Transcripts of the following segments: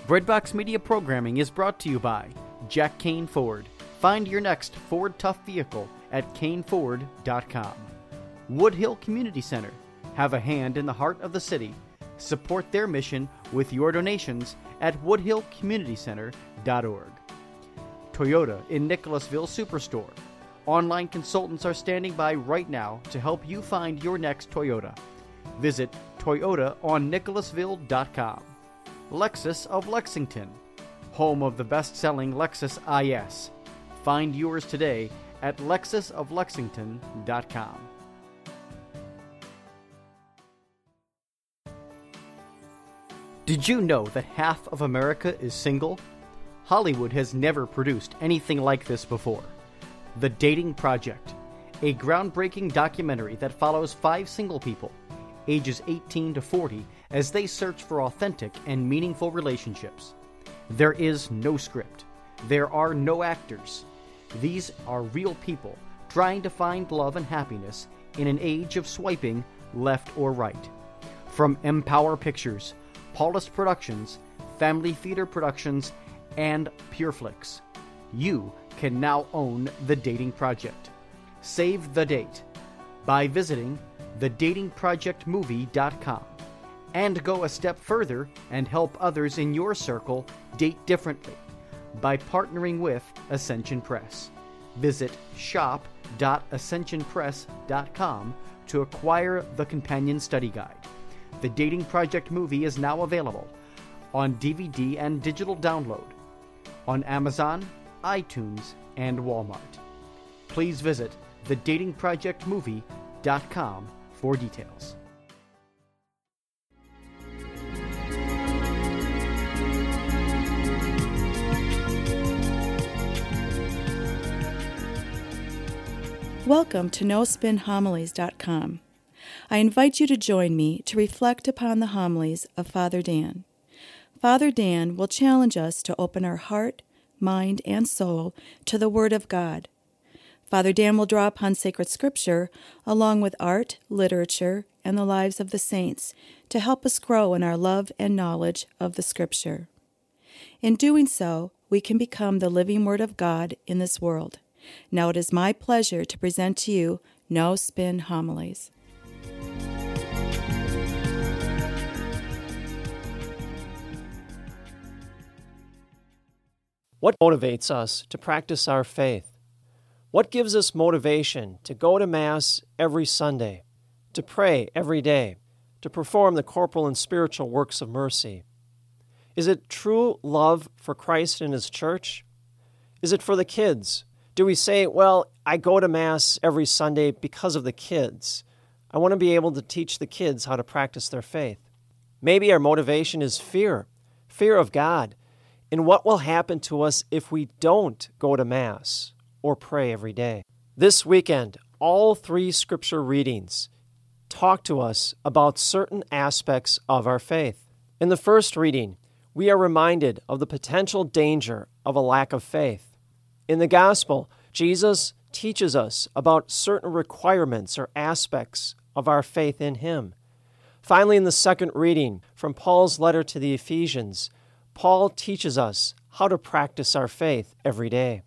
Breadbox Media programming is brought to you by Jack Kane Ford. Find your next Ford Tough vehicle at caneford.com. Woodhill Community Center. Have a hand in the heart of the city. Support their mission with your donations at woodhillcommunitycenter.org. Toyota in Nicholasville Superstore. Online consultants are standing by right now to help you find your next Toyota. Visit toyotaonnicholasville.com. Lexus of Lexington, home of the best-selling Lexus IS. Find yours today at lexusoflexington.com. Did you know that half of America is single? Hollywood has never produced anything like this before. The Dating Project, a groundbreaking documentary that follows 5 single people, ages 18 to 40, as they search for authentic and meaningful relationships. There is no script. There are no actors. These are real people trying to find love and happiness in an age of swiping left or right. From Empower Pictures, Paulus Productions, Family Theater Productions, and PureFlix, you can now own The Dating Project. Save the date by visiting thedatingprojectmovie.com and go a step further and help others in your circle date differently by partnering with Ascension Press. Visit shop.ascensionpress.com to acquire the companion study guide. The Dating Project movie is now available on DVD and digital download on Amazon, iTunes, and Walmart. Please visit thedatingprojectmovie.com for details. Welcome to NoSpinHomilies.com. I invite you to join me to reflect upon the homilies of Father Dan. Father Dan will challenge us to open our heart, mind, and soul to the Word of God. Father Dan will draw upon sacred scripture along with art, literature, and the lives of the saints to help us grow in our love and knowledge of the scripture. In doing so, we can become the living Word of God in this world. Now it is my pleasure to present to you No Spin Homilies. What motivates us to practice our faith? What gives us motivation to go to Mass every Sunday, to pray every day, to perform the corporal and spiritual works of mercy? Is it true love for Christ and His church? Is it for the kids? Do we say, well, I go to Mass every Sunday because of the kids. I want to be able to teach the kids how to practice their faith. Maybe our motivation is fear of God, and what will happen to us if we don't go to Mass or pray every day. This weekend, all 3 scripture readings talk to us about certain aspects of our faith. In the first reading, we are reminded of the potential danger of a lack of faith. In the Gospel, Jesus teaches us about certain requirements or aspects of our faith in Him. Finally, in the second reading from Paul's letter to the Ephesians, Paul teaches us how to practice our faith every day.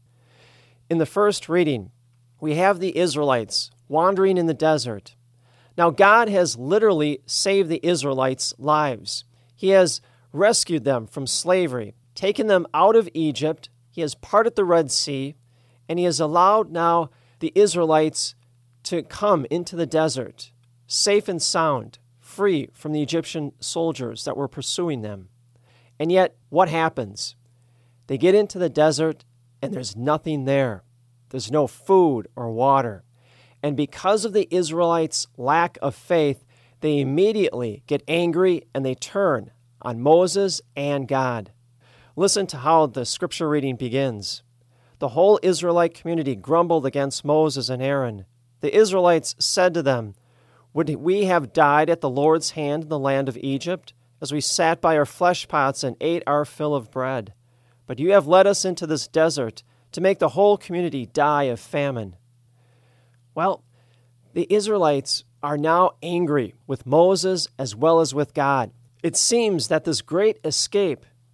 In the first reading, we have the Israelites wandering in the desert. Now, God has literally saved the Israelites' lives. He has rescued them from slavery, taken them out of Egypt. He has parted the Red Sea, and He has allowed now the Israelites to come into the desert, safe and sound, free from the Egyptian soldiers that were pursuing them. And yet, what happens? They get into the desert, and there's nothing there. There's no food or water. And because of the Israelites' lack of faith, they immediately get angry and they turn on Moses and God. Listen to how the scripture reading begins. The whole Israelite community grumbled against Moses and Aaron. The Israelites said to them, "Would we have died at the Lord's hand in the land of Egypt, as we sat by our flesh pots and ate our fill of bread? But you have led us into this desert to make the whole community die of famine." Well, the Israelites are now angry with Moses as well as with God. It seems that this great escape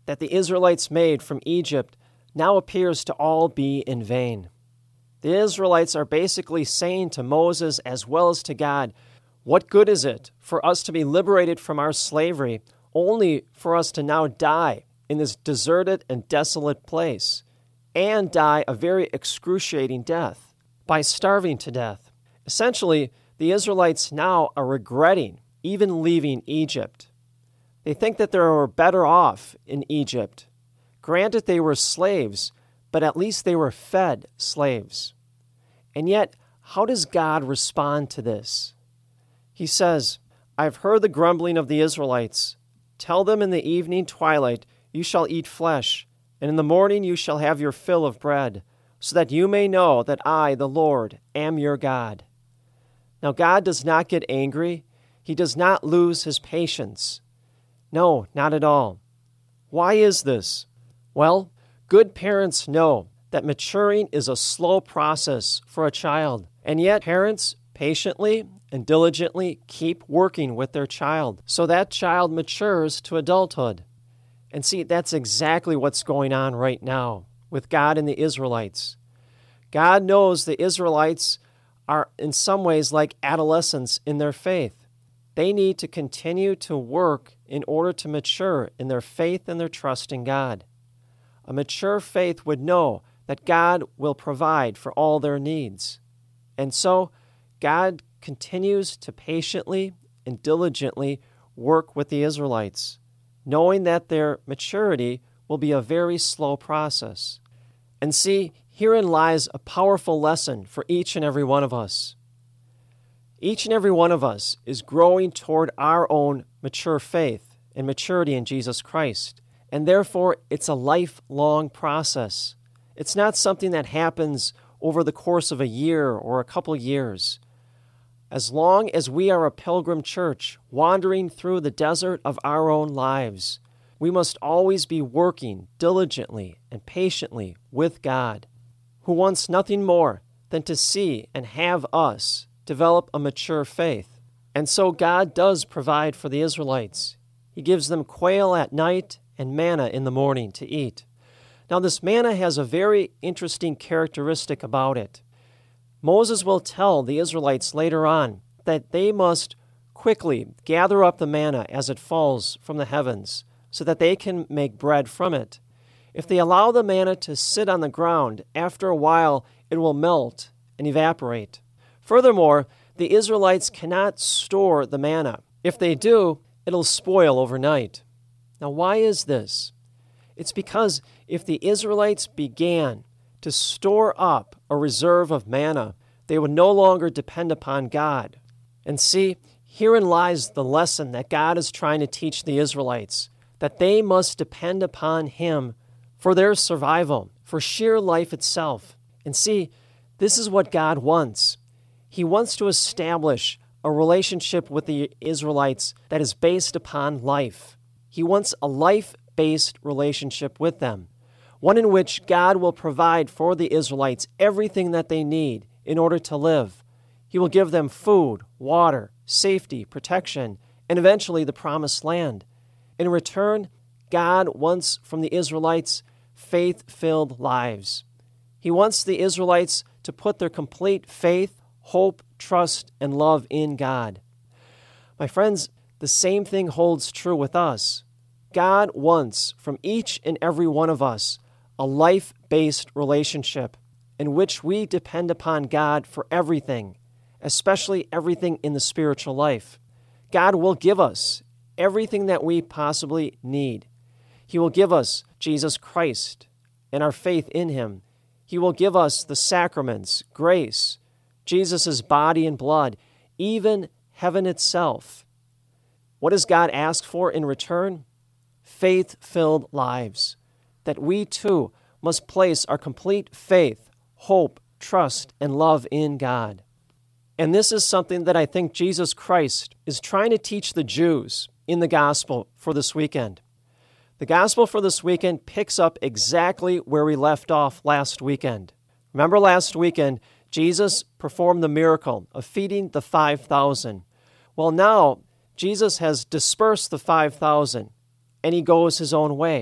that the Israelites made from Egypt now appears to all be in vain. The Israelites are basically saying to Moses as well as to God, what good is it for us to be liberated from our slavery only for us to now die in this deserted and desolate place, and die a very excruciating death by starving to death? Essentially, the Israelites now are regretting even leaving Egypt. They think that they were better off in Egypt. Granted, they were slaves, but at least they were fed slaves. And yet, how does God respond to this? He says, I've heard the grumbling of the Israelites. Tell them in the evening twilight, you shall eat flesh, and in the morning you shall have your fill of bread, so that you may know that I, the Lord, am your God. Now, God does not get angry. He does not lose his patience. No, not at all. Why is this? Well, good parents know that maturing is a slow process for a child, and yet parents patiently and diligently keep working with their child so that child matures to adulthood. And see, that's exactly what's going on right now with God and the Israelites. God knows the Israelites are in some ways like adolescents in their faith. They need to continue to work in order to mature in their faith and their trust in God. A mature faith would know that God will provide for all their needs. And so, God continues to patiently and diligently work with the Israelites, knowing that their maturity will be a very slow process. And see, herein lies a powerful lesson for each and every one of us. Each and every one of us is growing toward our own mature faith and maturity in Jesus Christ, and therefore it's a lifelong process. It's not something that happens over the course of a year or a couple years. As long as we are a pilgrim church wandering through the desert of our own lives, we must always be working diligently and patiently with God, who wants nothing more than to see and have us develop a mature faith. And so God does provide for the Israelites. He gives them quail at night and manna in the morning to eat. Now, this manna has a very interesting characteristic about it. Moses will tell the Israelites later on that they must quickly gather up the manna as it falls from the heavens so that they can make bread from it. If they allow the manna to sit on the ground, after a while it will melt and evaporate. Furthermore, the Israelites cannot store the manna. If they do, it'll spoil overnight. Now, why is this? It's because if the Israelites began to store up a reserve of manna, they would no longer depend upon God. And see, herein lies the lesson that God is trying to teach the Israelites, that they must depend upon Him for their survival, for sheer life itself. And see, this is what God wants. He wants to establish a relationship with the Israelites that is based upon life. He wants a life-based relationship with them, one in which God will provide for the Israelites everything that they need in order to live. He will give them food, water, safety, protection, and eventually the promised land. In return, God wants from the Israelites faith-filled lives. He wants the Israelites to put their complete faith, hope, trust, and love in God. My friends, the same thing holds true with us. God wants from each and every one of us a life-based relationship in which we depend upon God for everything, especially everything in the spiritual life. God will give us everything that we possibly need. He will give us Jesus Christ and our faith in Him. He will give us the sacraments, grace, Jesus' body and blood, even heaven itself. What does God ask for in return? Faith-filled lives, that we too must place our complete faith, hope, trust, and love in God. And this is something that I think Jesus Christ is trying to teach the Jews in the gospel for this weekend. The gospel for this weekend picks up exactly where we left off last weekend. Remember last weekend, Jesus performed the miracle of feeding the 5,000. Well, now, Jesus has dispersed the 5,000, and He goes His own way.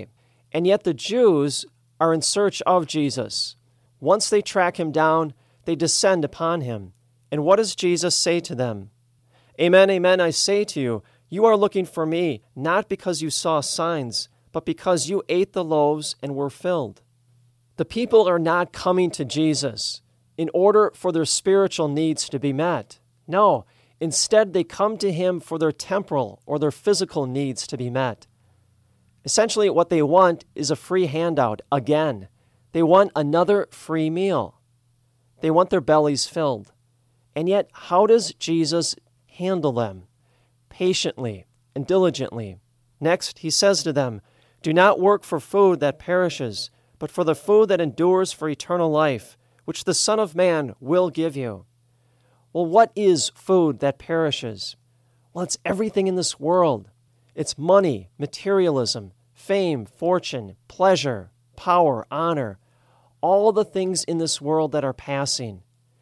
And yet the Jews are in search of Jesus. Once they track him down, they descend upon him. And what does Jesus say to them? Amen, amen, I say to you, you are looking for me, not because you saw signs, but because you ate the loaves and were filled. The people are not coming to Jesus in order for their spiritual needs to be met. No, instead they come to him for their temporal or their physical needs to be met. Essentially, what they want is a free handout again. They want another free meal. They want their bellies filled. And yet, how does Jesus handle them? Patiently and diligently. Next, he says to them, do not work for food that perishes, but for the food that endures for eternal life, which the Son of Man will give you. Well, what is food that perishes? Well, it's everything in this world. It's money, materialism, fame, fortune, pleasure, power, honor, all the things in this world that are passing.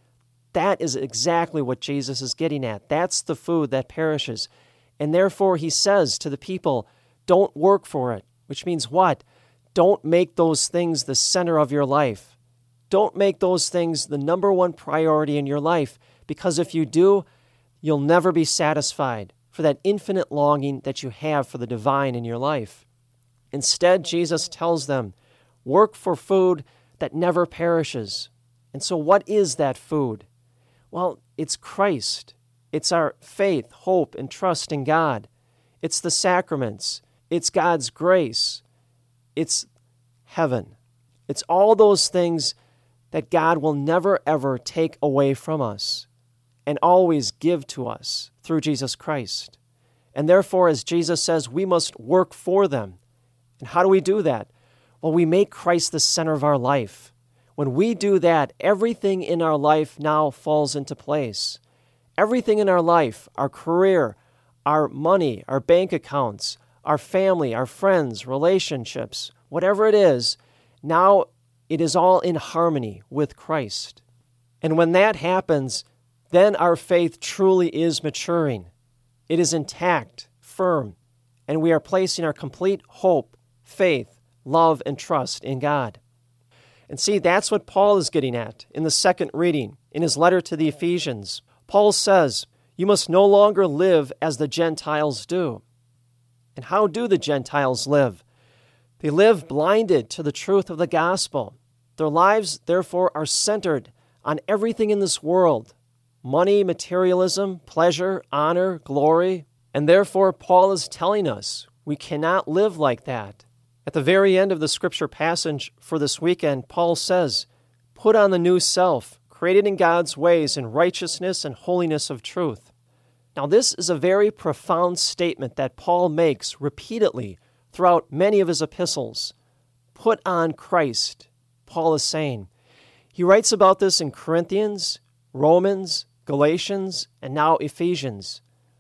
That is exactly what Jesus is getting at. That's the food that perishes. And therefore, he says to the people, don't work for it, which means what? Don't make those things the center of your life. Don't make those things the number one priority in your life, because if you do, you'll never be satisfied for that infinite longing that you have for the divine in your life. Instead, Jesus tells them, work for food that never perishes. And so what is that food? Well, it's Christ. It's our faith, hope, and trust in God. It's the sacraments. It's God's grace. It's heaven. It's all those things that God will never, ever take away from us and always give to us through Jesus Christ. And therefore, as Jesus says, we must work for them. And how do we do that? Well, we make Christ the center of our life. When we do that, everything in our life now falls into place. Everything in our life, our career, our money, our bank accounts, our family, our friends, relationships, whatever it is, now it is all in harmony with Christ. And when that happens, then our faith truly is maturing. It is intact, firm, and we are placing our complete hope, faith, love, and trust in God. And see, that's what Paul is getting at in the second reading, in his letter to the Ephesians. Paul says, you must no longer live as the Gentiles do. And how do the Gentiles live? They live blinded to the truth of the gospel. Their lives, therefore, are centered on everything in this world: money, materialism, pleasure, honor, glory. And therefore, Paul is telling us we cannot live like that. At the very end of the scripture passage for this weekend, Paul says, put on the new self, created in God's ways in righteousness and holiness of truth. Now, this is a very profound statement that Paul makes repeatedly throughout many of his epistles. Put on Christ, Paul is saying. He writes about this in Corinthians, Romans, Galatians, and now Ephesians.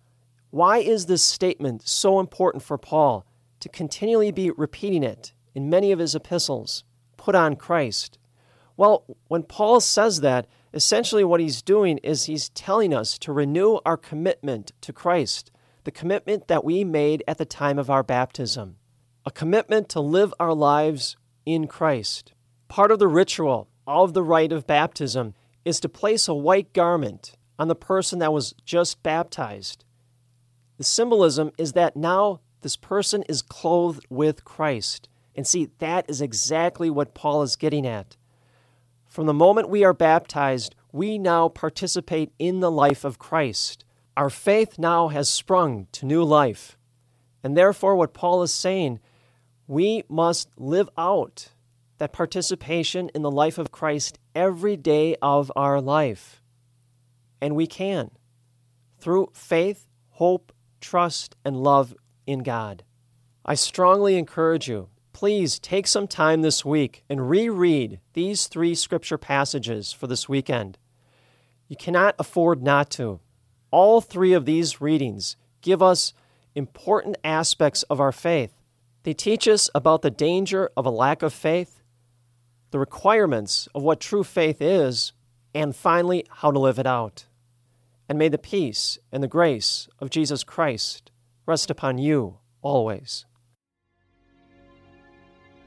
Why is this statement so important for Paul to continually be repeating it in many of his epistles? Put on Christ. Well, when Paul says that, essentially what he's doing is he's telling us to renew our commitment to Christ, the commitment that we made at the time of our baptism, a commitment to live our lives in Christ. Part of the ritual of the rite of baptism is to place a white garment on the person that was just baptized. The symbolism is that now this person is clothed with Christ. And see, that is exactly what Paul is getting at. From the moment we are baptized, we now participate in the life of Christ. Our faith now has sprung to new life. And therefore, what Paul is saying, we must live out that participation in the life of Christ every day of our life. And we can, through faith, hope, trust, and love in God. I strongly encourage you, please take some time this week and reread these 3 scripture passages for this weekend. You cannot afford not to. All 3 of these readings give us important aspects of our faith. They teach us about the danger of a lack of faith, the requirements of what true faith is, and finally, how to live it out. And may the peace and the grace of Jesus Christ rest upon you always.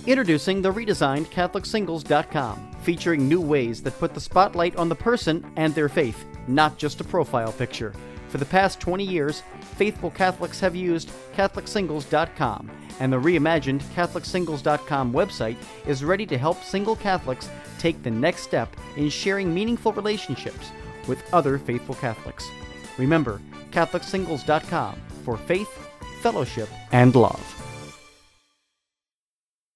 Introducing the redesigned CatholicSingles.com, featuring new ways that put the spotlight on the person and their faith, not just a profile picture. For the past 20 years, faithful Catholics have used CatholicSingles.com, and the reimagined CatholicSingles.com website is ready to help single Catholics take the next step in sharing meaningful relationships with other faithful Catholics. Remember, CatholicSingles.com for faith, fellowship, and love.